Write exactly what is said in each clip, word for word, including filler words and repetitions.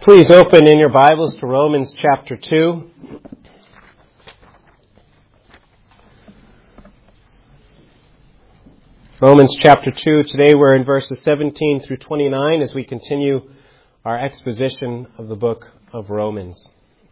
Please open in your Bibles to Romans chapter two. Romans chapter two. Today we're in verses seventeen through twenty-nine as we continue our exposition of the book of Romans.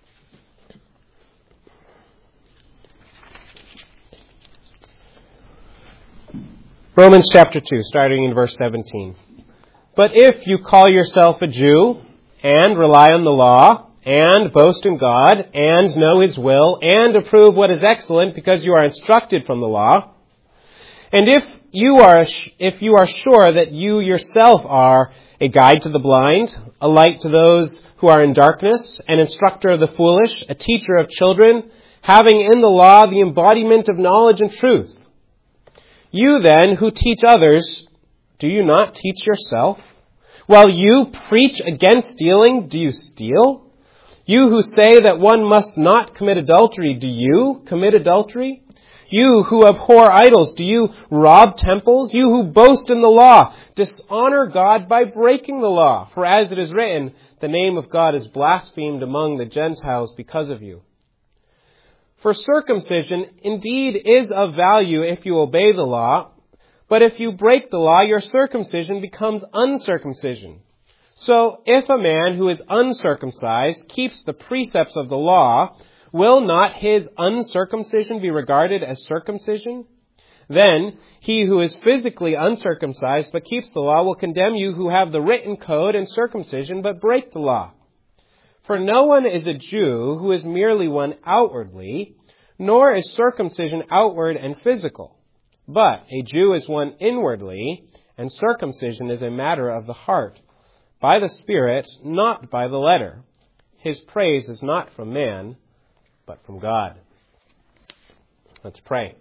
Romans chapter two, starting in verse seventeen. But if you call yourself a Jew and rely on the law, and boast in God, and know His will, and approve what is excellent because you are instructed from the law, and if you are if you are sure that you yourself are a guide to the blind, a light to those who are in darkness, an instructor of the foolish, a teacher of children, having in the law the embodiment of knowledge and truth, you then who teach others, do you not teach yourself? While you preach against stealing, do you steal? You who say that one must not commit adultery, do you commit adultery? You who abhor idols, do you rob temples? You who boast in the law, dishonor God by breaking the law. For as it is written, the name of God is blasphemed among the Gentiles because of you. For circumcision indeed is of value if you obey the law, but if you break the law, your circumcision becomes uncircumcision. So if a man who is uncircumcised keeps the precepts of the law, will not his uncircumcision be regarded as circumcision? Then he who is physically uncircumcised but keeps the law will condemn you who have the written code and circumcision but break the law. For no one is a Jew who is merely one outwardly, nor is circumcision outward and physical. But a Jew is one inwardly, and circumcision is a matter of the heart, by the Spirit, not by the letter. His praise is not from man, but from God. Let's pray.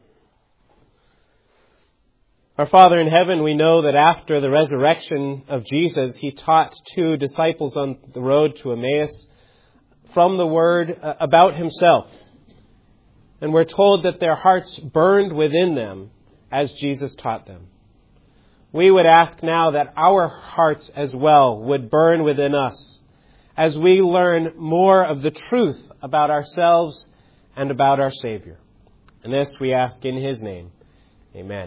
Our Father in heaven, we know that after the resurrection of Jesus, He taught two disciples on the road to Emmaus from the Word about Himself. And we're told that their hearts burned within them as Jesus taught them. We would ask now that our hearts as well would burn within us as we learn more of the truth about ourselves and about our Savior. And this we ask in His name. Amen.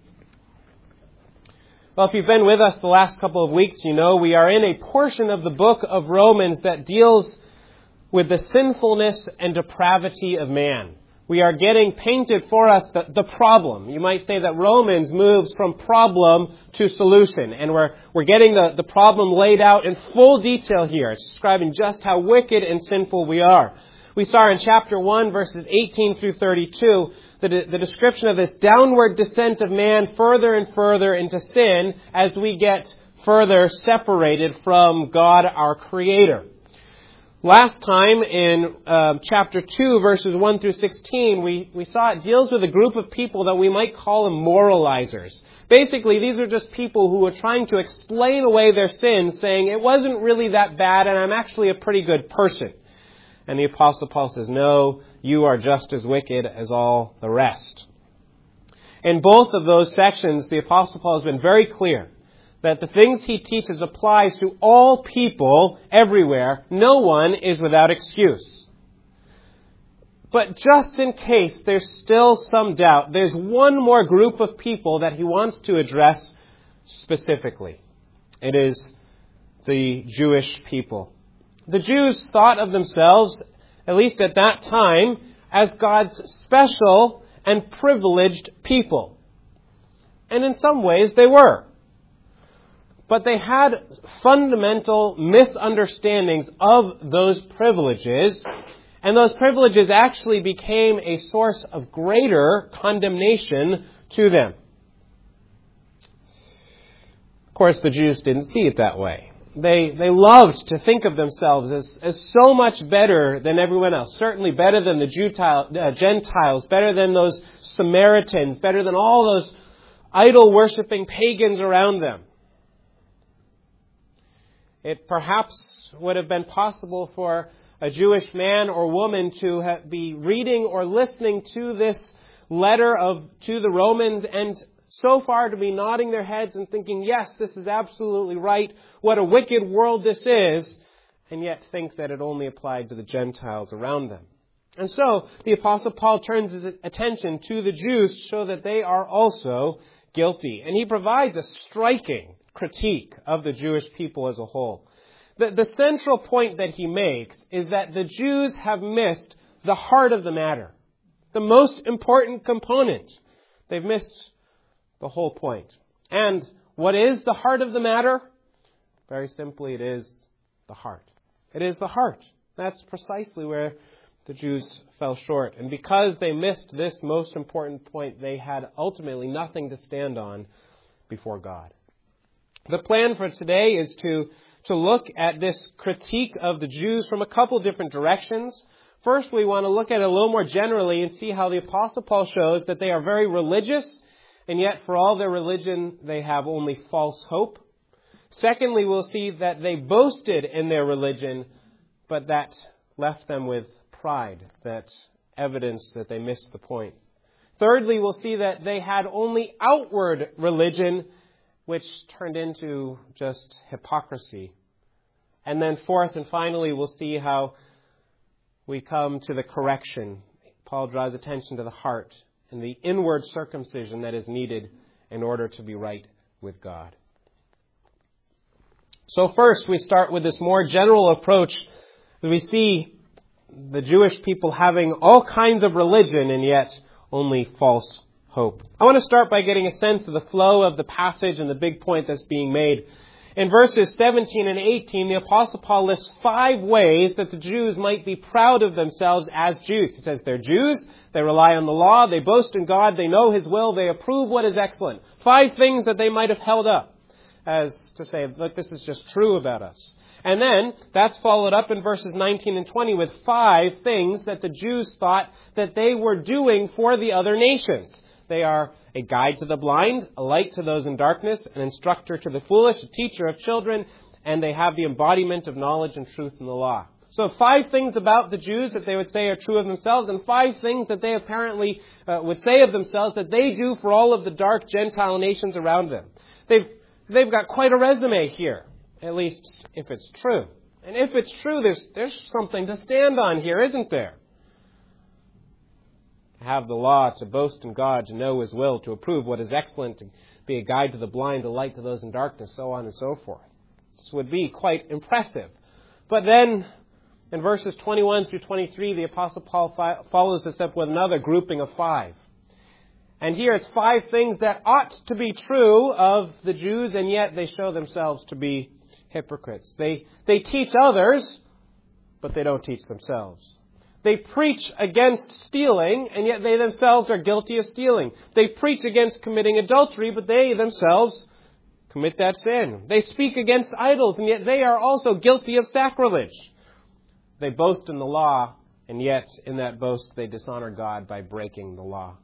Well, if you've been with us the last couple of weeks, you know we are in a portion of the book of Romans that deals with the sinfulness and depravity of man. We are getting painted for us the, the problem. You might say that Romans moves from problem to solution. And we're, we're getting the, the problem laid out in full detail here. It's describing just how wicked and sinful we are. We saw in chapter one, verses eighteen through thirty-two, the, the description of this downward descent of man further and further into sin as we get further separated from God, our Creator. Last time in uh, chapter two, verses one through sixteen, we, we saw it deals with a group of people that we might call them moralizers. Basically, these are just people who are trying to explain away their sins, saying, it wasn't really that bad and I'm actually a pretty good person. And the Apostle Paul says, no, you are just as wicked as all the rest. In both of those sections, the Apostle Paul has been very clear that the things he teaches applies to all people everywhere. No one is without excuse. But just in case there's still some doubt, there's one more group of people that he wants to address specifically. It is the Jewish people. The Jews thought of themselves, at least at that time, as God's special and privileged people. And in some ways they were. But they had fundamental misunderstandings of those privileges, and those privileges actually became a source of greater condemnation to them. Of course, the Jews didn't see it that way. They they loved to think of themselves as, as so much better than everyone else, certainly better than the Gentile, uh, Gentiles, better than those Samaritans, better than all those idol-worshipping pagans around them. It perhaps would have been possible for a Jewish man or woman to have, be reading or listening to this letter of to the Romans and so far to be nodding their heads and thinking, yes, this is absolutely right. What a wicked world this is. and yet think that it only applied to the Gentiles around them. And so the Apostle Paul turns his attention to the Jews to show that they are also guilty. And he provides a striking critique of the Jewish people as a whole. The, the central point that he makes is that the Jews have missed the heart of the matter, the most important component. They've missed the whole point. And what is the heart of the matter? Very simply, it is the heart. It is the heart. That's precisely where the Jews fell short. And because they missed this most important point, they had ultimately nothing to stand on before God. The plan for today is to, to look at this critique of the Jews from a couple different directions. First, we want to look at it a little more generally and see how the Apostle Paul shows that they are very religious, and yet for all their religion, they have only false hope. Secondly, we'll see that they boasted in their religion, but that left them with pride, that evidence that they missed the point. Thirdly, we'll see that they had only outward religion, which turned into just hypocrisy. And then fourth and finally, we'll see how we come to the correction. Paul draws attention to the heart and the inward circumcision that is needed in order to be right with God. So first, we start with this more general approach. We see the Jewish people having all kinds of religion and yet only false hope. I want to start by getting a sense of the flow of the passage and the big point that's being made. In verses seventeen and eighteen, the Apostle Paul lists five ways that the Jews might be proud of themselves as Jews. He says they're Jews, they rely on the law, they boast in God, they know His will, they approve what is excellent. Five things that they might have held up as to say, look, this is just true about us. And then that's followed up in verses nineteen and twenty with five things that the Jews thought that they were doing for the other nations. They are a guide to the blind, a light to those in darkness, an instructor to the foolish, a teacher of children, and they have the embodiment of knowledge and truth in the law. So five things about the Jews that they would say are true of themselves, and five things that they apparently uh, would say of themselves that they do for all of the dark Gentile nations around them. They've, they've got quite a resume here. At least if it's true. And if it's true, there's there's something to stand on here, isn't there? To have the law, to boast in God, to know His will, to approve what is excellent, to be a guide to the blind, a light to those in darkness, so on and so forth. This would be quite impressive. But then, in verses twenty-one through twenty-three, the Apostle Paul fi- follows this up with another grouping of five. And here it's five things that ought to be true of the Jews, and yet they show themselves to be hypocrites. They they teach others, but they don't teach themselves. They preach against stealing, and yet they themselves are guilty of stealing. They preach against committing adultery, but they themselves commit that sin. They speak against idols, and yet they are also guilty of sacrilege. They boast in the law, and yet in that boast they dishonor God by breaking the law.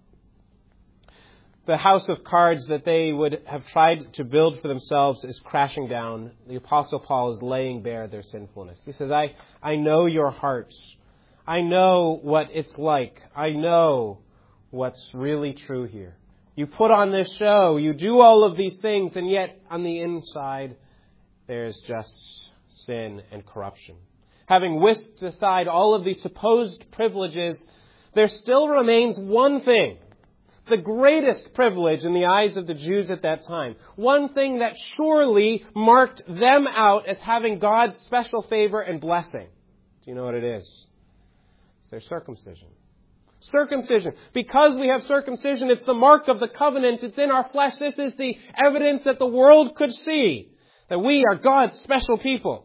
The house of cards that they would have tried to build for themselves is crashing down. The Apostle Paul is laying bare their sinfulness. He says, I, I know your hearts. I know what it's like. I know what's really true here. You put on this show, you do all of these things, and yet on the inside there's just sin and corruption. Having whisked aside all of these supposed privileges, there still remains one thing. The greatest privilege in the eyes of the Jews at that time. One thing that surely marked them out as having God's special favor and blessing. Do you know what it is? It's their circumcision. Circumcision. Because we have circumcision, it's the mark of the covenant. It's in our flesh. This is the evidence that the world could see that we are God's special people.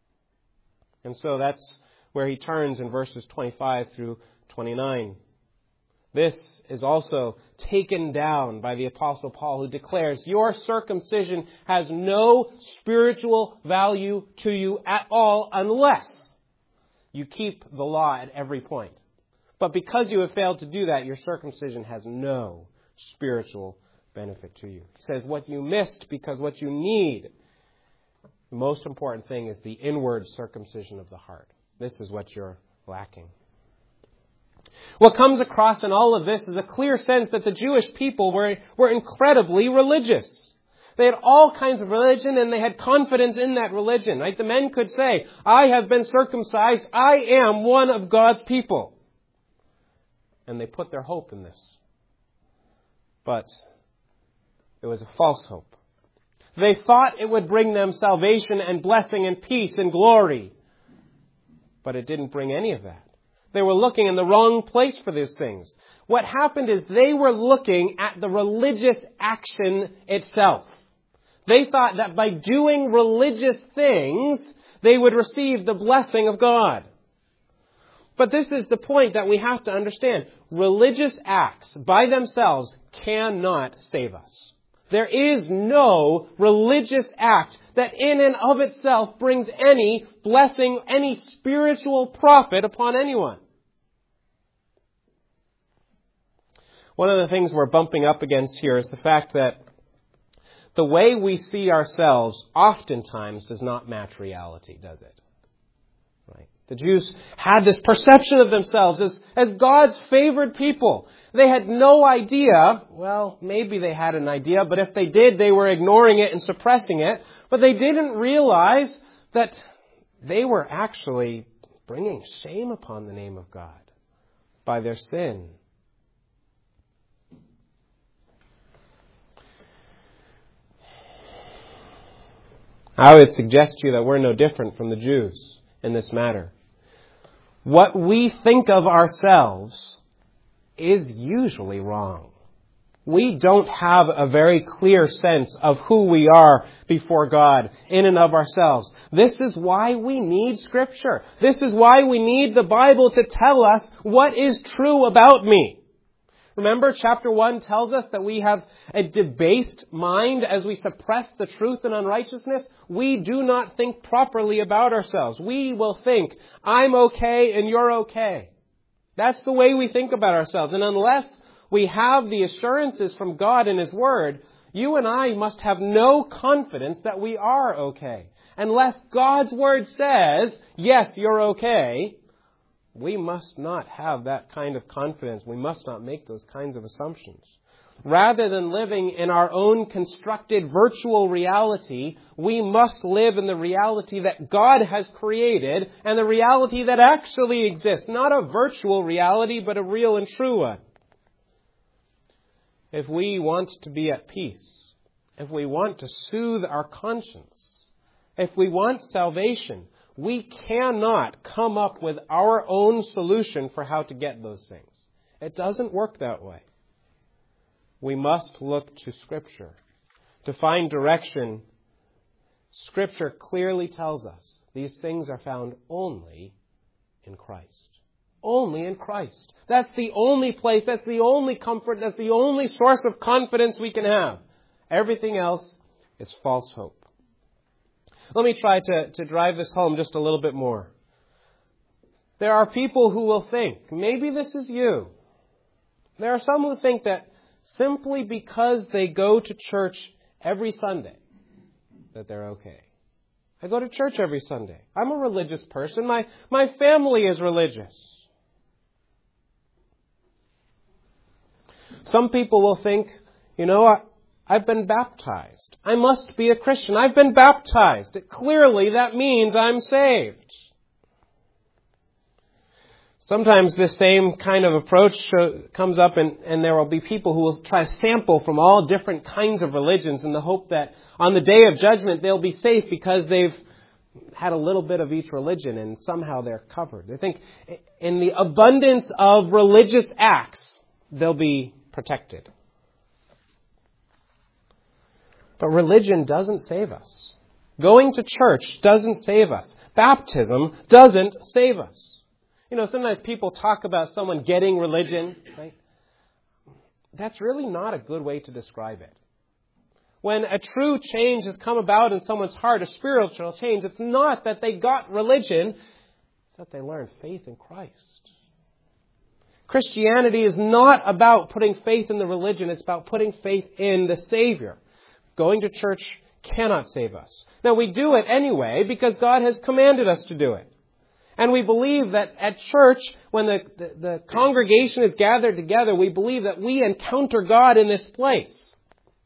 And so that's where he turns in verses twenty-five through twenty-nine. This is also taken down by the Apostle Paul, who declares, your circumcision has no spiritual value to you at all unless you keep the law at every point. But because you have failed to do that, your circumcision has no spiritual benefit to you. He says what you missed because what you need, the most important thing is the inward circumcision of the heart. This is what you're lacking. What comes across in all of this is a clear sense that the Jewish people were, were incredibly religious. They had all kinds of religion and they had confidence in that religion. Right? The men could say, I have been circumcised. I am one of God's people. And they put their hope in this. But it was a false hope. They thought it would bring them salvation and blessing and peace and glory. But it didn't bring any of that. They were looking in the wrong place for these things. What happened is they were looking at the religious action itself. They thought that by doing religious things, they would receive the blessing of God. But this is the point that we have to understand. Religious acts by themselves cannot save us. There is no religious act that in and of itself brings any blessing, any spiritual profit upon anyone. One of the things we're bumping up against here is the fact that the way we see ourselves oftentimes does not match reality, does it? Right? The Jews had this perception of themselves as, as God's favored people. They had no idea, well, maybe they had an idea, but if they did, they were ignoring it and suppressing it. But they didn't realize that they were actually bringing shame upon the name of God by their sin. I would suggest to you that we're no different from the Jews in this matter. What we think of ourselves is usually wrong. We don't have a very clear sense of who we are before God in and of ourselves. This is why we need Scripture. This is why we need the Bible to tell us what is true about me. Remember, chapter one tells us that we have a debased mind as we suppress the truth and unrighteousness. We do not think properly about ourselves. We will think, I'm okay and you're okay. That's the way we think about ourselves. And unless we have the assurances from God and His Word, you and I must have no confidence that we are okay. Unless God's Word says, yes, you're okay, we must not have that kind of confidence. We must not make those kinds of assumptions. Rather than living in our own constructed virtual reality, we must live in the reality that God has created and the reality that actually exists. Not a virtual reality, but a real and true one. If we want to be at peace, if we want to soothe our conscience, if we want salvation, we cannot come up with our own solution for how to get those things. It doesn't work that way. We must look to Scripture. To find direction, Scripture clearly tells us these things are found only in Christ. Only in Christ. That's the only place, that's the only comfort, that's the only source of confidence we can have. Everything else is false hope. Let me try to, to drive this home just a little bit more. There are people who will think, maybe this is you. There are some who think that simply because they go to church every Sunday, that they're okay. I go to church every Sunday. I'm a religious person. My, my family is religious. Some people will think, you know, I, I've been baptized. I must be a Christian. I've been baptized. Clearly, that means I'm saved. Sometimes this same kind of approach comes up and, and there will be people who will try to sample from all different kinds of religions in the hope that on the day of judgment they'll be safe because they've had a little bit of each religion and somehow they're covered. They think in the abundance of religious acts, they'll be protected. But religion doesn't save us. Going to church doesn't save us. Baptism doesn't save us. You know, sometimes people talk about someone getting religion, right? That's really not a good way to describe it. When a true change has come about in someone's heart, a spiritual change, it's not that they got religion, it's that they learned faith in Christ. Christianity is not about putting faith in the religion, it's about putting faith in the Savior. Going to church cannot save us. Now, we do it anyway because God has commanded us to do it. And we believe that at church, when the, the, the congregation is gathered together, we believe that we encounter God in this place.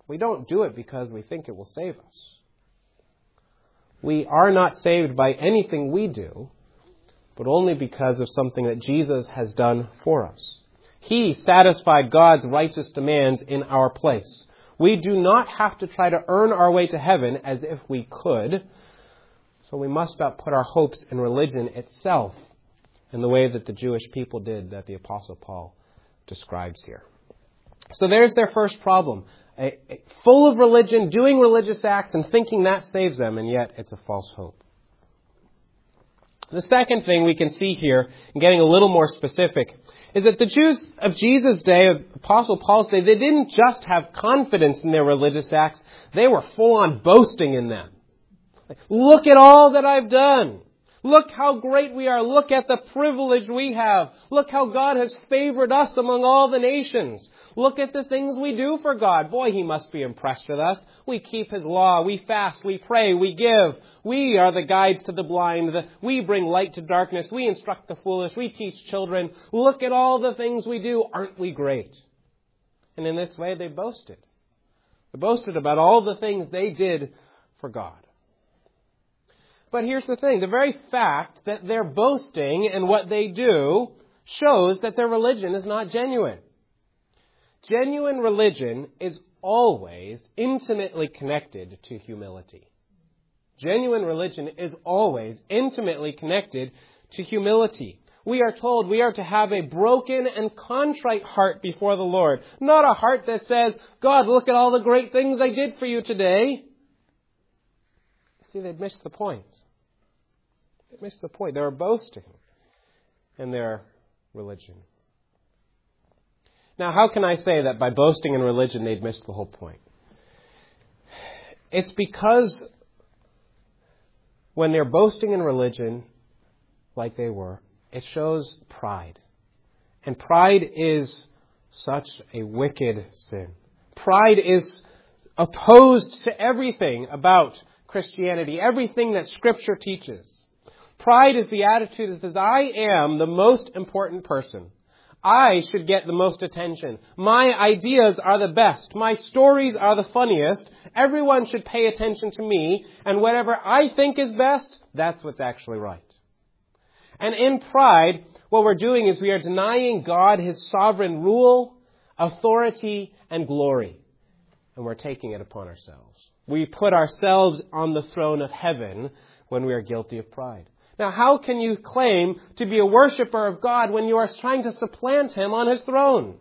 We don't do it because we think it will save us. We are not saved by anything we do, but only because of something that Jesus has done for us. He satisfied God's righteous demands in our place. We do not have to try to earn our way to heaven as if we could, so we must not put our hopes in religion itself in the way that the Jewish people did that the Apostle Paul describes here. So there's their first problem. A, a, full of religion, doing religious acts and thinking that saves them, and yet it's a false hope. The second thing we can see here, and getting a little more specific, is that the Jews of Jesus' day, of Apostle Paul's day, they didn't just have confidence in their religious acts, they were full-on boasting in them. Like, look at all that I've done. Look how great we are. Look at the privilege we have. Look how God has favored us among all the nations. Look at the things we do for God. Boy, He must be impressed with us. We keep His law. We fast. We pray. We give. We are the guides to the blind. We bring light to darkness. We instruct the foolish. We teach children. Look at all the things we do. Aren't we great? And in this way, they boasted. They boasted about all the things they did for God. But here's the thing. The very fact that they're boasting and what they do shows that their religion is not genuine. Genuine religion is always intimately connected to humility. Genuine religion is always intimately connected to humility. We are told we are to have a broken and contrite heart before the Lord. Not a heart that says, God, look at all the great things I did for you today. See, they'd missed the point. They missed the point. They were boasting in their religion. Now, how can I say that by boasting in religion they'd missed the whole point? It's because when they're boasting in religion, like they were, it shows pride. And pride is such a wicked sin. Pride is opposed to everything about Christianity, everything that Scripture teaches. Pride is the attitude that says, I am the most important person. I should get the most attention. My ideas are the best. My stories are the funniest. Everyone should pay attention to me. And whatever I think is best, that's what's actually right. And in pride, what we're doing is we are denying God His sovereign rule, authority, and glory. And we're taking it upon ourselves. We put ourselves on the throne of heaven when we are guilty of pride. Now, how can you claim to be a worshiper of God when you are trying to supplant Him on His throne?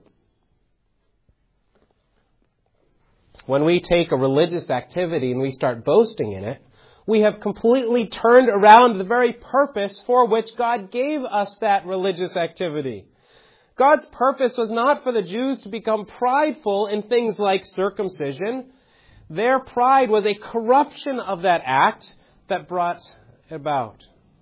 When we take a religious activity and we start boasting in it, we have completely turned around the very purpose for which God gave us that religious activity. God's purpose was not for the Jews to become prideful in things like circumcision. Their pride was a corruption of that act that brought it about.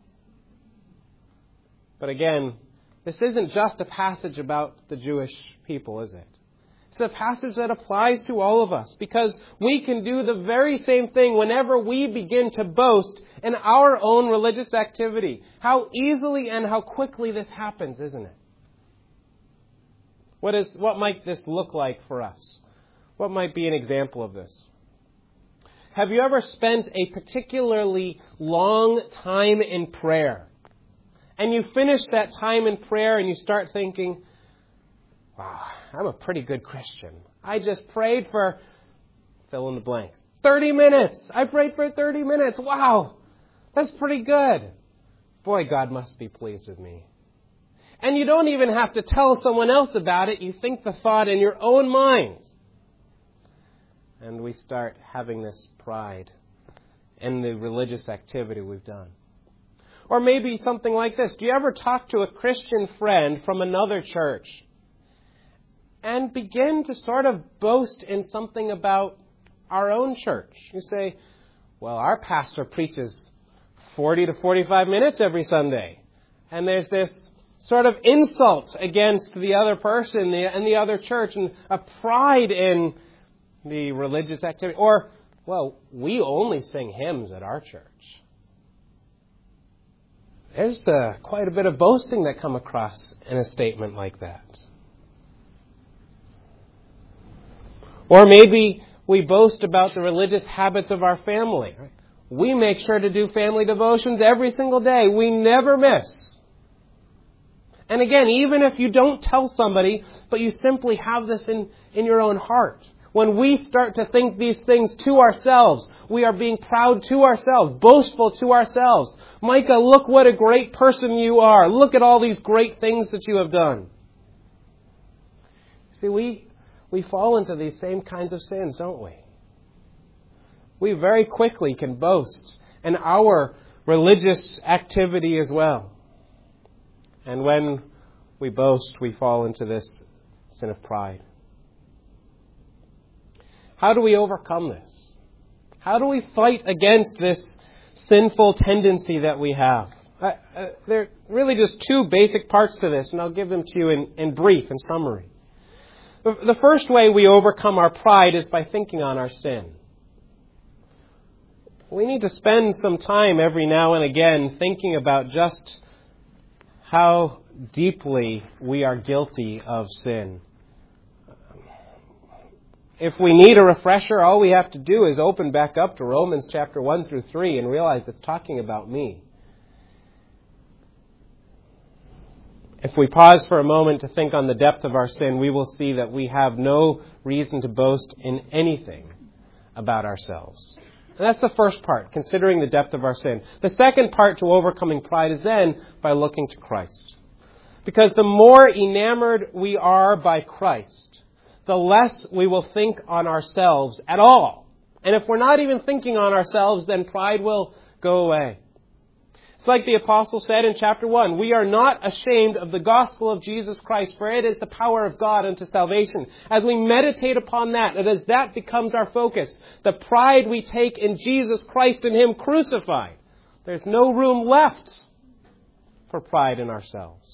But again, this isn't just a passage about the Jewish people, is it? It's a passage that applies to all of us because we can do the very same thing whenever we begin to boast in our own religious activity. How easily and how quickly this happens, isn't it? What is, what might this look like for us? What might be an example of this? Have you ever spent a particularly long time in prayer? And you finish that time in prayer and you start thinking, wow, I'm a pretty good Christian. I just prayed for, fill in the blanks, thirty minutes. I prayed for thirty minutes. Wow, that's pretty good. Boy, God must be pleased with me. And you don't even have to tell someone else about it. You think the thought in your own mind. And we start having this pride in the religious activity we've done. Or maybe something like this. Do you ever talk to a Christian friend from another church and begin to sort of boast in something about our own church? You say, well, our pastor preaches forty to forty-five minutes every Sunday. And there's this sort of insult against the other person and the other church and a pride in the religious activity. Or, well, we only sing hymns at our church. There's uh, quite a bit of boasting that come across in a statement like that. Or maybe we boast about the religious habits of our family. We make sure to do family devotions every single day. We never miss. And again, even if you don't tell somebody, but you simply have this in, in your own heart, when we start to think these things to ourselves, we are being proud to ourselves, boastful to ourselves. Micah, look what a great person you are. Look at all these great things that you have done. See, we, we fall into these same kinds of sins, don't we? We very quickly can boast in our religious activity as well. And when we boast, we fall into this sin of pride. How do we overcome this? How do we fight against this sinful tendency that we have? Uh, uh, there are really just two basic parts to this, and I'll give them to you in, in brief and summary. The, the first way we overcome our pride is by thinking on our sin. We need to spend some time every now and again thinking about just how deeply we are guilty of sin. If we need a refresher, all we have to do is open back up to Romans chapter one through three and realize it's talking about me. If we pause for a moment to think on the depth of our sin, we will see that we have no reason to boast in anything about ourselves. And that's the first part, considering the depth of our sin. The second part to overcoming pride is then by looking to Christ. Because the more enamored we are by Christ, the less we will think on ourselves at all. And if we're not even thinking on ourselves, then pride will go away. It's like the apostle said in chapter one, we are not ashamed of the gospel of Jesus Christ, for it is the power of God unto salvation. As we meditate upon that, and as that becomes our focus, the pride we take in Jesus Christ and Him crucified, there's no room left for pride in ourselves.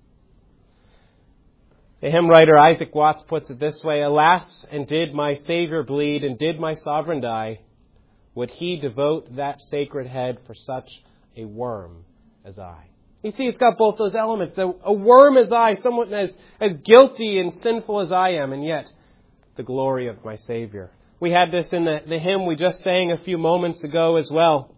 The hymn writer Isaac Watts puts it this way, alas, and did my Savior bleed, and did my sovereign die, would He devote that sacred head for such a worm as I? You see, it's got both those elements. A worm as I, someone as, as guilty and sinful as I am, and yet the glory of my Savior. We had this in the, the hymn we just sang a few moments ago as well.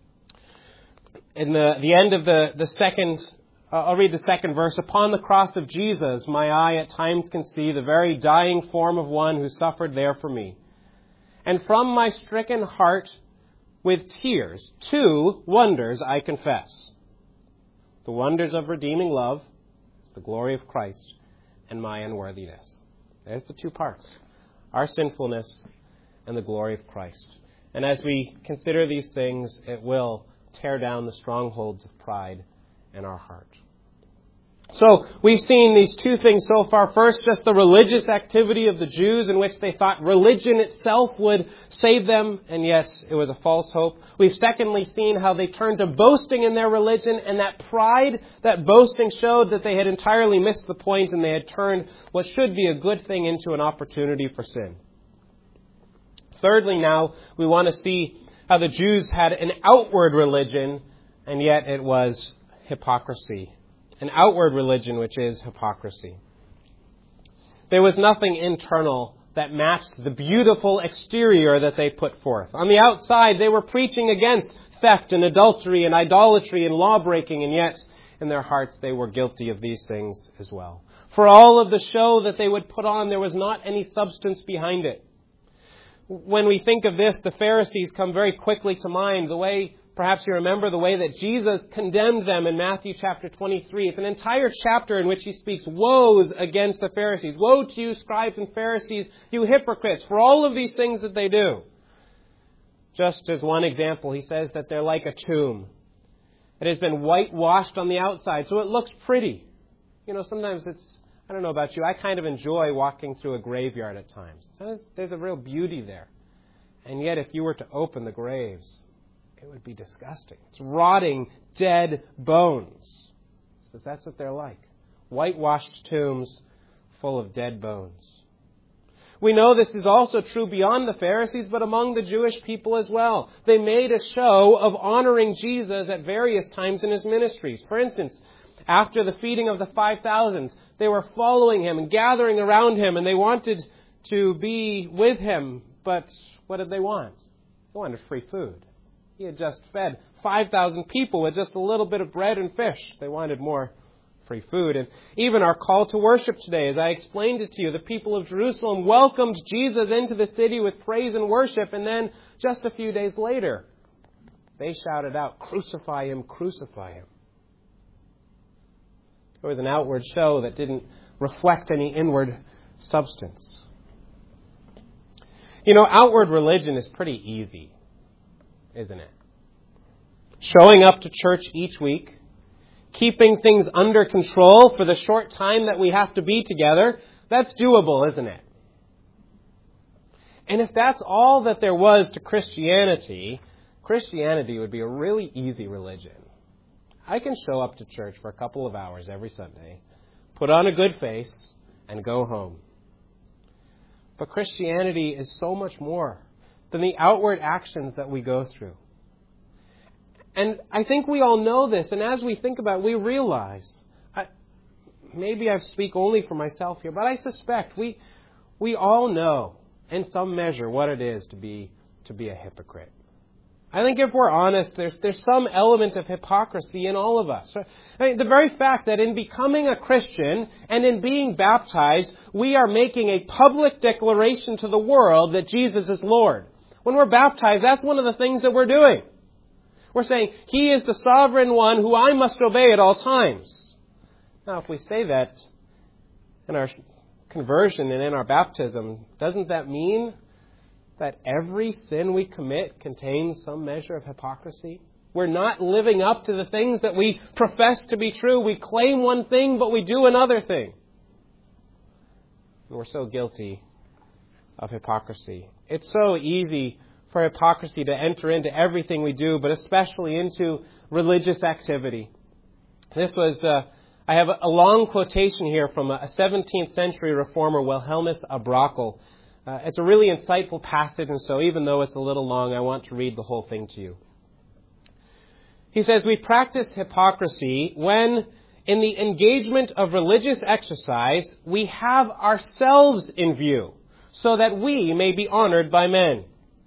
In the, the end of the, the second Uh, I'll read the second verse. Upon the cross of Jesus, my eye at times can see the very dying form of one who suffered there for me. And from my stricken heart with tears, two wonders I confess. The wonders of redeeming love, it's the glory of Christ, and my unworthiness. There's the two parts. Our sinfulness and the glory of Christ. And as we consider these things, it will tear down the strongholds of pride in our heart. So we've seen these two things so far. First, just the religious activity of the Jews in which they thought religion itself would save them, and yet it was a false hope. We've secondly seen how they turned to boasting in their religion, and that pride, that boasting showed that they had entirely missed the point and they had turned what should be a good thing into an opportunity for sin. Thirdly, now, we want to see how the Jews had an outward religion, and yet it was hypocrisy. An outward religion, which is hypocrisy. There was nothing internal that matched the beautiful exterior that they put forth. On the outside, they were preaching against theft and adultery and idolatry and law-breaking, and yet in their hearts they were guilty of these things as well. For all of the show that they would put on, there was not any substance behind it. When we think of this, the Pharisees come very quickly to mind. The way Perhaps you remember the way that Jesus condemned them in Matthew chapter twenty-three. It's an entire chapter in which he speaks woes against the Pharisees. Woe to you, scribes and Pharisees, you hypocrites, for all of these things that they do. Just as one example, he says that they're like a tomb. It has been whitewashed on the outside, so it looks pretty. You know, sometimes it's, I don't know about you, I kind of enjoy walking through a graveyard at times. There's, there's a real beauty there. And yet if you were to open the graves, it would be disgusting. It's rotting, dead bones. So that's what they're like. Whitewashed tombs full of dead bones. We know this is also true beyond the Pharisees, but among the Jewish people as well. They made a show of honoring Jesus at various times in his ministries. For instance, after the feeding of the five thousand, they were following him and gathering around him, and they wanted to be with him. but what did they want? They wanted free food. He had just fed five thousand people with just a little bit of bread and fish. They wanted more free food. And even our call to worship today, as I explained it to you, the people of Jerusalem welcomed Jesus into the city with praise and worship, and then just a few days later, they shouted out, "Crucify him, crucify him." It was an outward show that didn't reflect any inward substance. You know, outward religion is pretty easy, isn't it? Showing up to church each week, keeping things under control for the short time that we have to be together, that's doable, isn't it? And if that's all that there was to Christianity, Christianity would be a really easy religion. I can show up to church for a couple of hours every Sunday, put on a good face, and go home. But Christianity is so much more than the outward actions that we go through. And I think we all know this, and as we think about it, we realize, I, maybe I speak only for myself here, but I suspect we we all know in some measure what it is to be to be a hypocrite. I think if we're honest, there's there's some element of hypocrisy in all of us. I mean, the very fact that in becoming a Christian and in being baptized, we are making a public declaration to the world that Jesus is Lord. When we're baptized, that's one of the things that we're doing. We're saying, He is the sovereign one who I must obey at all times. Now, if we say that in our conversion and in our baptism, doesn't that mean that every sin we commit contains some measure of hypocrisy? We're not living up to the things that we profess to be true. We claim one thing, but we do another thing. And we're so guilty of hypocrisy. It's so easy for hypocrisy to enter into everything we do, but especially into religious activity. This was, uh, I have a long quotation here from a seventeenth century reformer, Wilhelmus à Brakel. Uh, it's a really insightful passage, and so even though it's a little long, I want to read the whole thing to you. He says, "We practice hypocrisy when, in the engagement of religious exercise, we have ourselves in view, so that we may be honored by men.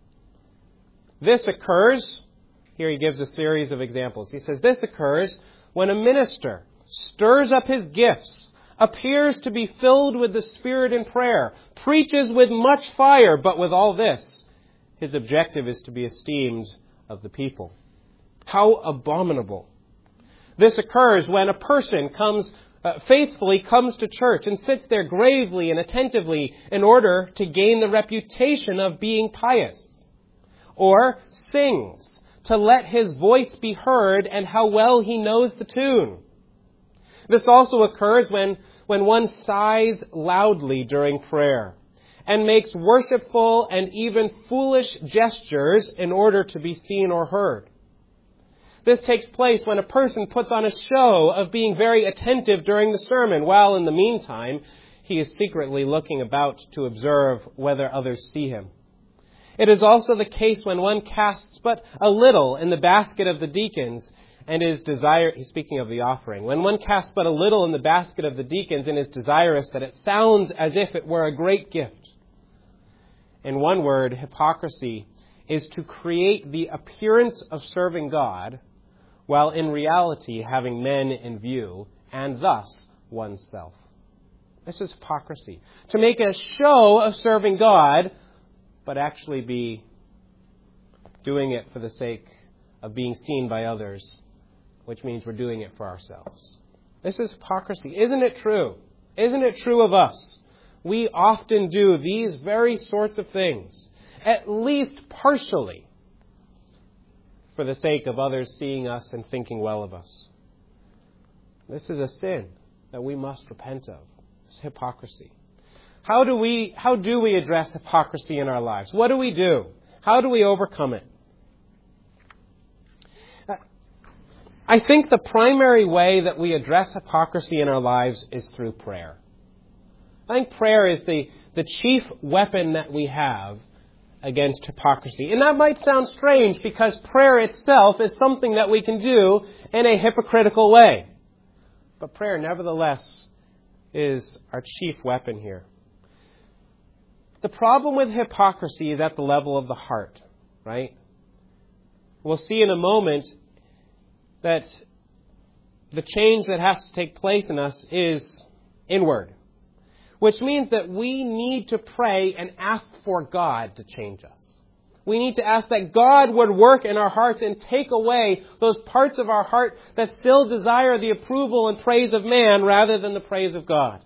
This occurs," here he gives a series of examples. He says, "This occurs when a minister stirs up his gifts, appears to be filled with the Spirit in prayer, preaches with much fire, but with all this, his objective is to be esteemed of the people. How abominable. This occurs when a person comes, uh, faithfully comes to church and sits there gravely and attentively in order to gain the reputation of being pious, or sings to let his voice be heard and how well he knows the tune. This also occurs when when one sighs loudly during prayer and makes worshipful and even foolish gestures in order to be seen or heard. This takes place when a person puts on a show of being very attentive during the sermon, while in the meantime he is secretly looking about to observe whether others see him. It is also the case when one casts but a little in the basket of the deacons and is desire, he's speaking of the offering, when one casts but a little in the basket of the deacons and is desirous that it sounds as if it were a great gift. In one word, hypocrisy is to create the appearance of serving God while in reality having men in view, and thus oneself. This is hypocrisy. To make a show of serving God, but actually be doing it for the sake of being seen by others, which means we're doing it for ourselves. This is hypocrisy. Isn't it true? Isn't it true of us? We often do these very sorts of things, at least partially, for the sake of others seeing us and thinking well of us. This is a sin that we must repent of. It's hypocrisy. How do we, how do we address hypocrisy in our lives? What do we do? How do we overcome it? I think the primary way that we address hypocrisy in our lives is through prayer. I think prayer is the, the chief weapon that we have against hypocrisy. And that might sound strange because prayer itself is something that we can do in a hypocritical way. But prayer, nevertheless, is our chief weapon here. The problem with hypocrisy is at the level of the heart, right? We'll see in a moment that the change that has to take place in us is inward, which means that we need to pray and ask for God to change us. We need to ask that God would work in our hearts and take away those parts of our heart that still desire the approval and praise of man rather than the praise of God.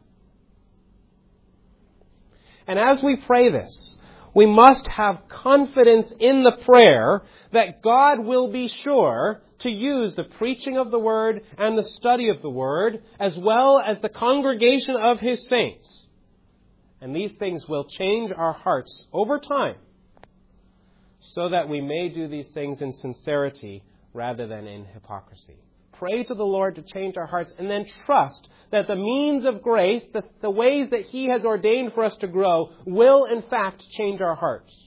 And as we pray this, we must have confidence in the prayer that God will be sure to use the preaching of the Word and the study of the Word, as well as the congregation of His saints. And these things will change our hearts over time, so that we may do these things in sincerity rather than in hypocrisy. Pray to the Lord to change our hearts, and then trust that the means of grace, the, the ways that He has ordained for us to grow, will in fact change our hearts.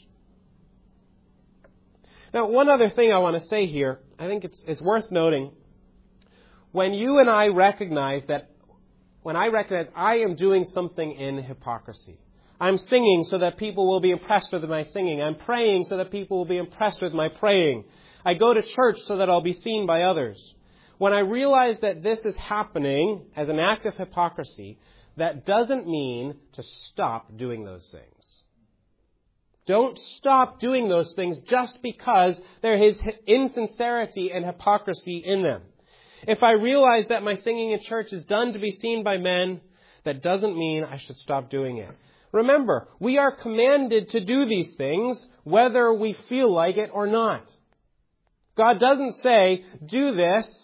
Now, one other thing I want to say here, I think it's, it's worth noting. When you and I recognize that, when I recognize I am doing something in hypocrisy, I'm singing so that people will be impressed with my singing. I'm praying so that people will be impressed with my praying. I go to church so that I'll be seen by others. When I realize that this is happening as an act of hypocrisy, that doesn't mean to stop doing those things. Don't stop doing those things just because there is insincerity and hypocrisy in them. If I realize that my singing in church is done to be seen by men, that doesn't mean I should stop doing it. Remember, we are commanded to do these things whether we feel like it or not. God doesn't say, do this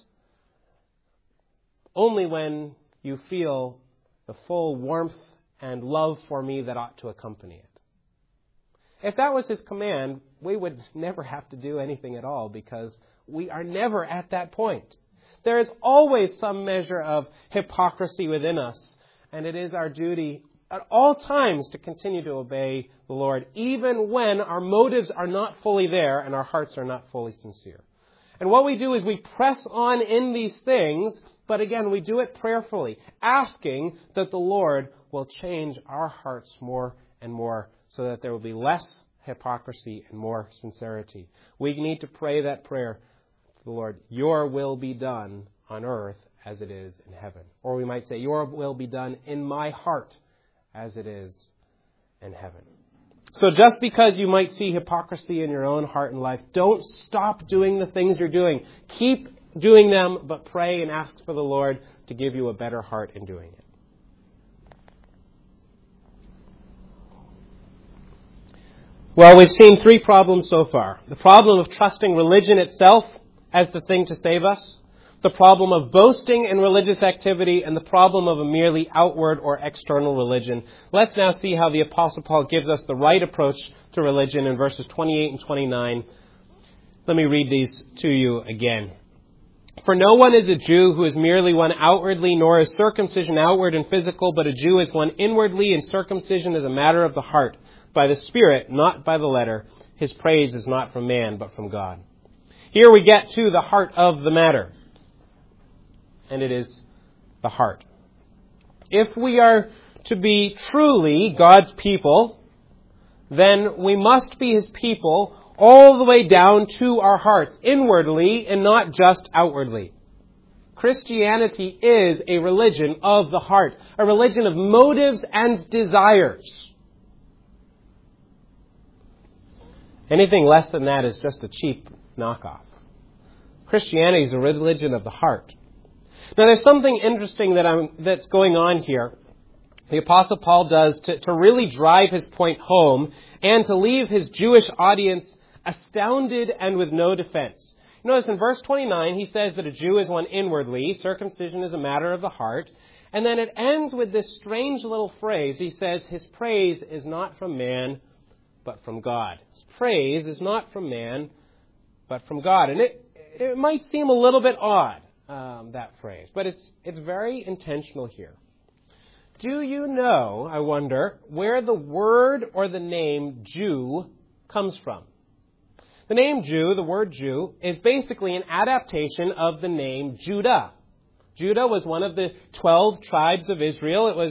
only when you feel the full warmth and love for me that ought to accompany it. If that was His command, we would never have to do anything at all, because we are never at that point. There is always some measure of hypocrisy within us, and it is our duty at all times to continue to obey the Lord, even when our motives are not fully there and our hearts are not fully sincere. And what we do is we press on in these things, but again, we do it prayerfully, asking that the Lord will change our hearts more and more so that there will be less hypocrisy and more sincerity. We need to pray that prayer to the Lord, your will be done on earth as it is in heaven. Or we might say, your will be done in my heart as it is in heaven. So just because you might see hypocrisy in your own heart and life, don't stop doing the things you're doing. Keep doing them, but pray and ask for the Lord to give you a better heart in doing it. Well, we've seen three problems so far. The problem of trusting religion itself as the thing to save us, the problem of boasting in religious activity, and the problem of a merely outward or external religion. Let's now see how the Apostle Paul gives us the right approach to religion in verses twenty-eight and twenty-nine. Let me read these to you again. For no one is a Jew who is merely one outwardly, nor is circumcision outward and physical, but a Jew is one inwardly, and circumcision is a matter of the heart, by the Spirit, not by the letter. His praise is not from man, but from God. Here we get to the heart of the matter. And it is the heart. If we are to be truly God's people, then we must be His people all the way down to our hearts, inwardly and not just outwardly. Christianity is a religion of the heart, a religion of motives and desires. Anything less than that is just a cheap knockoff. Christianity is a religion of the heart. Now, there's something interesting that I'm, that's going on here. The Apostle Paul does to, to really drive his point home and to leave his Jewish audience astounded and with no defense. Notice in verse twenty-nine, he says that a Jew is one inwardly, circumcision is a matter of the heart. And then it ends with this strange little phrase. He says, his praise is not from man, but from God. His praise is not from man, but from God. And it, it might seem a little bit odd, um, that phrase, but it's it's very intentional here. Do you know, I wonder, where the word or the name Jew comes from? The name Jew, the word Jew, is basically an adaptation of the name Judah. Judah was one of the twelve tribes of Israel. It was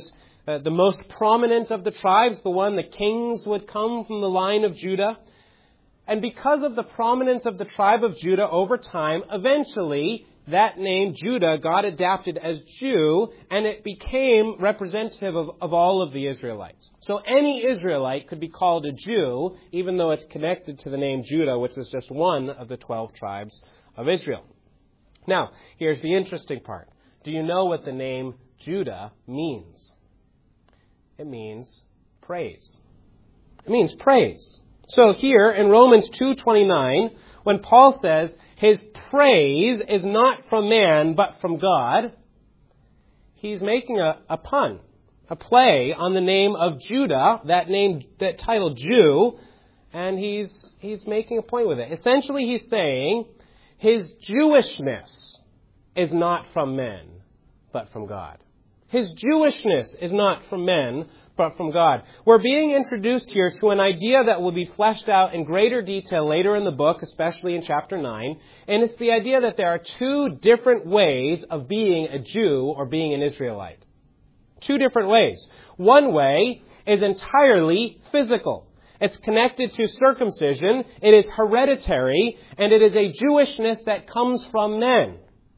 uh, the most prominent of the tribes, the one the kings would come from the line of Judah. And because of the prominence of the tribe of Judah over time, eventually that name Judah got adapted as Jew, and it became representative of, of all of the Israelites. So any Israelite could be called a Jew, even though it's connected to the name Judah, which is just one of the twelve tribes of Israel. Now, here's the interesting part. Do you know what the name Judah means? It means praise. It means praise. So here in Romans two twenty-nine, when Paul says his praise is not from man but from God, he's making a, a pun, a play on the name of Judah, that name, that title Jew, and he's he's making a point with it. Essentially, he's saying his Jewishness is not from men but from God. His Jewishness is not from men, but from God. We're being introduced here to an idea that will be fleshed out in greater detail later in the book, especially in chapter nine. And it's the idea that there are two different ways of being a Jew or being an Israelite. Two different ways. One way is entirely physical. It's connected to circumcision. It is hereditary. And it is a Jewishness that comes from men.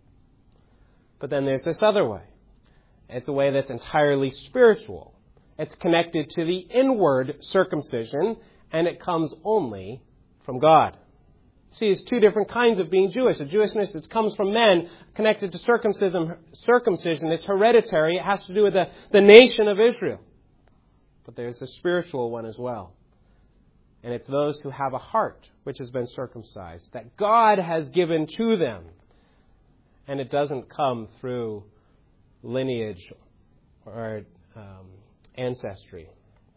But then there's this other way. It's a way that's entirely spiritual. It's connected to the inward circumcision, and it comes only from God. See, it's two different kinds of being Jewish. A Jewishness that comes from men, connected to circumcision. Circumcision, it's hereditary. It has to do with the, the nation of Israel. But there's a spiritual one as well. And it's those who have a heart which has been circumcised, that God has given to them. And it doesn't come through lineage or um, ancestry.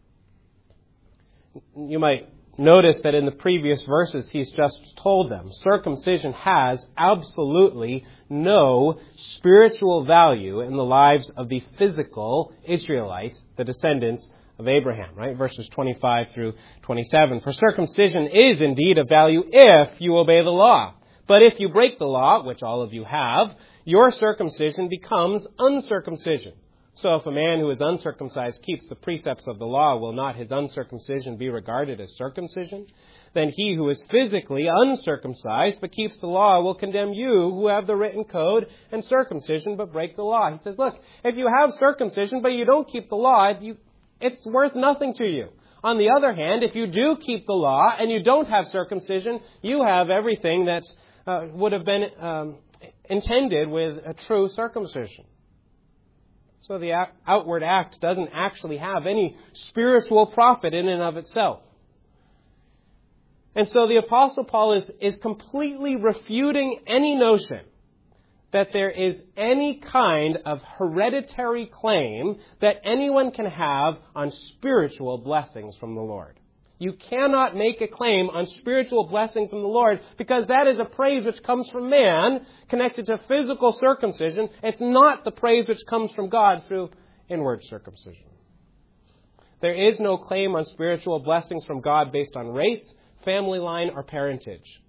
You might notice that in the previous verses he's just told them circumcision has absolutely no spiritual value in the lives of the physical Israelites, the descendants of Abraham, right? Verses twenty-five through twenty-seven. For circumcision is indeed of value if you obey the law. But if you break the law, which all of you have, your circumcision becomes uncircumcision. So if a man who is uncircumcised keeps the precepts of the law, will not his uncircumcision be regarded as circumcision? Then he who is physically uncircumcised but keeps the law will condemn you who have the written code and circumcision but break the law. He says, look, if you have circumcision but you don't keep the law, you, it's worth nothing to you. On the other hand, if you do keep the law and you don't have circumcision, you have everything that uh, would have been um, intended with a true circumcision. So the outward act doesn't actually have any spiritual profit in and of itself. And so the Apostle Paul is, is completely refuting any notion that there is any kind of hereditary claim that anyone can have on spiritual blessings from the Lord. You cannot make a claim on spiritual blessings from the Lord because that is a praise which comes from man connected to physical circumcision. It's not the praise which comes from God through inward circumcision. There is no claim on spiritual blessings from God based on race, family line, or parentage.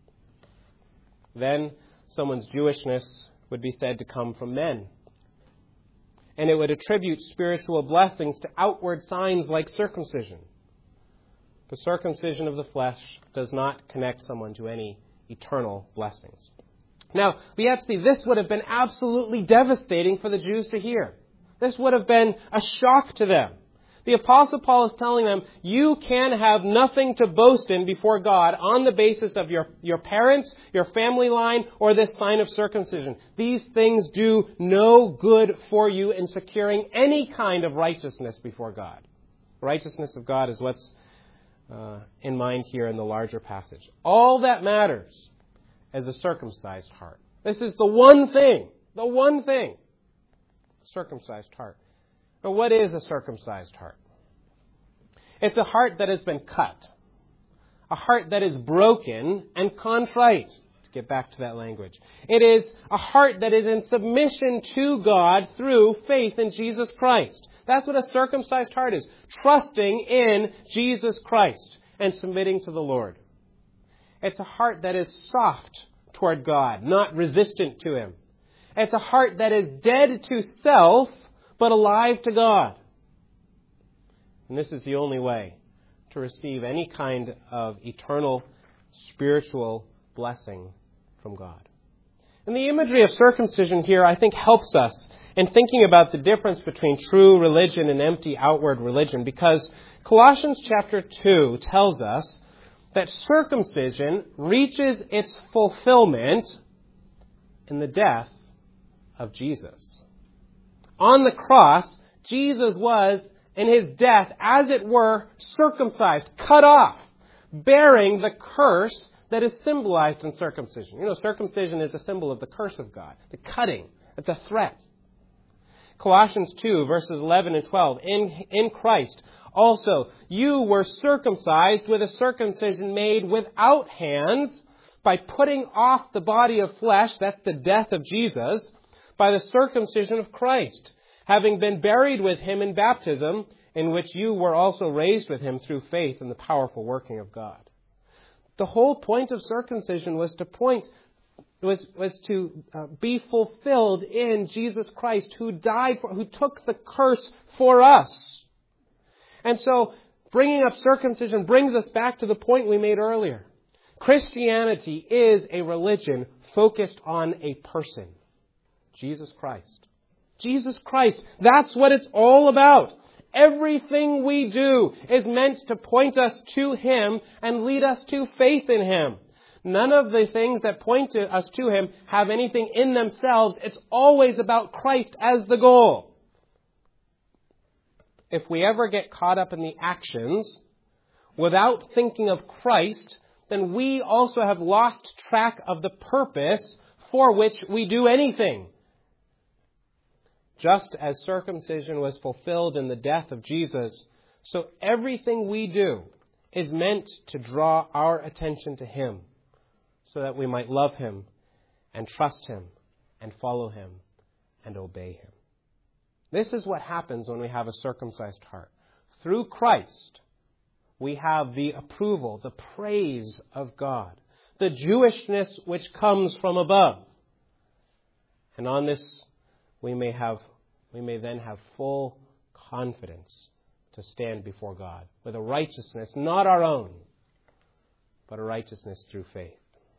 Then someone's Jewishness would be said to come from men. And it would attribute spiritual blessings to outward signs like circumcision. The circumcision of the flesh does not connect someone to any eternal blessings. Now, we have to see this would have been absolutely devastating for the Jews to hear. This would have been a shock to them. The Apostle Paul is telling them, you can have nothing to boast in before God on the basis of your, your parents, your family line, or this sign of circumcision. These things do no good for you in securing any kind of righteousness before God. Righteousness of God is what's Uh, in mind here in the larger passage. All that matters is a circumcised heart. This is the one thing, the one thing, circumcised heart. Now, what is a circumcised heart? It's a heart that has been cut, a heart that is broken and contrite. To get back to that language, it is a heart that is in submission to God through faith in Jesus Christ. That's what a circumcised heart is. Trusting in Jesus Christ and submitting to the Lord. It's a heart that is soft toward God, not resistant to Him. It's a heart that is dead to self, but alive to God. And this is the only way to receive any kind of eternal spiritual blessing from God. And the imagery of circumcision here, I think, helps us in thinking about the difference between true religion and empty outward religion, because Colossians chapter two tells us that circumcision reaches its fulfillment in the death of Jesus. On the cross, Jesus was, in his death, as it were, circumcised, cut off, bearing the curse that is symbolized in circumcision. You know, circumcision is a symbol of the curse of God, the cutting. It's a threat. Colossians two, verses eleven and twelve. In, in Christ, also, you were circumcised with a circumcision made without hands, by putting off the body of flesh, that's the death of Jesus, by the circumcision of Christ, having been buried with him in baptism, in which you were also raised with him through faith in the powerful working of God. The whole point of circumcision was to point, was, was to uh, be fulfilled in Jesus Christ, who died, for, who took the curse for us. And so, bringing up circumcision brings us back to the point we made earlier. Christianity is a religion focused on a person, Jesus Christ. Jesus Christ, that's what it's all about. Everything we do is meant to point us to Him and lead us to faith in Him. None of the things that point to us to Him have anything in themselves. It's always about Christ as the goal. If we ever get caught up in the actions without thinking of Christ, then we also have lost track of the purpose for which we do anything. Just as circumcision was fulfilled in the death of Jesus, so everything we do is meant to draw our attention to Him, so that we might love Him and trust Him and follow Him and obey Him. This is what happens when we have a circumcised heart. Through Christ, we have the approval, the praise of God, the Jewishness which comes from above. And on this, we may have, we may then have full confidence to stand before God with a righteousness not our own, but a righteousness through faith.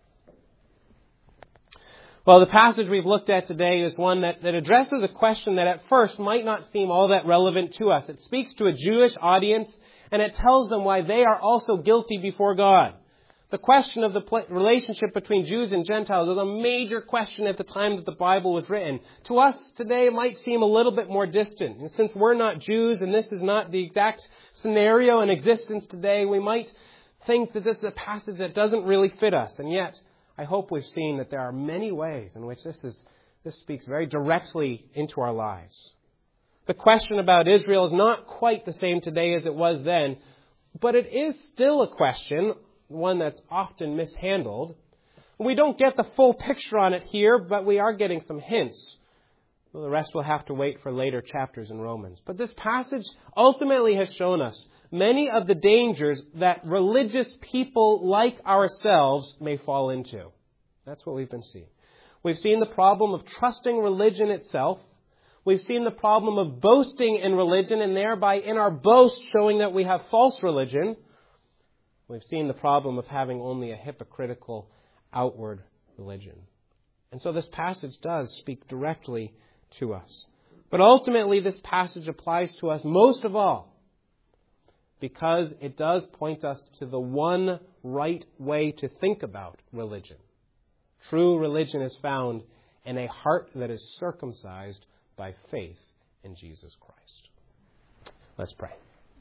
Well, the passage we've looked at today is one that, that addresses a question that at first might not seem all that relevant to us. It speaks to a Jewish audience, and it tells them why they are also guilty before God. The question of the pl- relationship between Jews and Gentiles was a major question at the time that the Bible was written. To us today, it might seem a little bit more distant. And since we're not Jews and this is not the exact scenario in existence today, we might think that this is a passage that doesn't really fit us. And yet, I hope we've seen that there are many ways in which this is this speaks very directly into our lives. The question about Israel is not quite the same today as it was then, but it is still a question, one that's often mishandled. We don't get the full picture on it here, but we are getting some hints. Well, the rest will have to wait for later chapters in Romans. But this passage ultimately has shown us many of the dangers that religious people like ourselves may fall into. That's what we've been seeing. We've seen the problem of trusting religion itself. We've seen the problem of boasting in religion and thereby in our boast showing that we have false religion. We've seen the problem of having only a hypocritical outward religion. And so this passage does speak directly to us. But ultimately this passage applies to us most of all because it does point us to the one right way to think about religion. True religion is found in a heart that is circumcised by faith in Jesus Christ. Let's pray.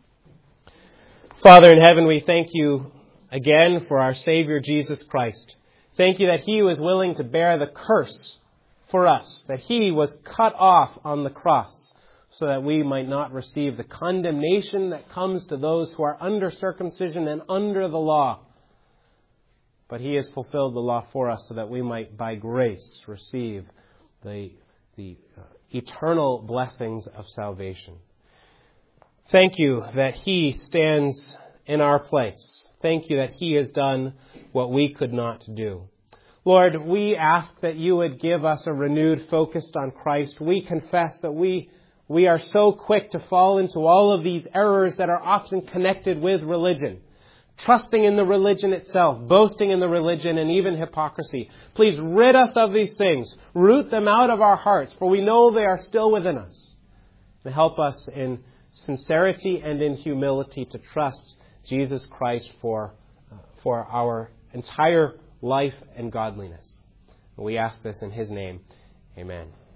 Father in heaven, we thank you again for our Savior Jesus Christ. Thank you that He was willing to bear the curse for us, that He was cut off on the cross so that we might not receive the condemnation that comes to those who are under circumcision and under the law. But He has fulfilled the law for us so that we might by grace receive the, the uh, eternal blessings of salvation. Thank you that He stands in our place. Thank you that He has done what we could not do. Lord, we ask that you would give us a renewed focus on Christ. We confess that we we are so quick to fall into all of these errors that are often connected with religion. Trusting in the religion itself, boasting in the religion, and even hypocrisy. Please rid us of these things. Root them out of our hearts, for we know they are still within us. And help us in sincerity and in humility to trust Jesus Christ for, uh, for our entire life and godliness. And we ask this in His name. Amen.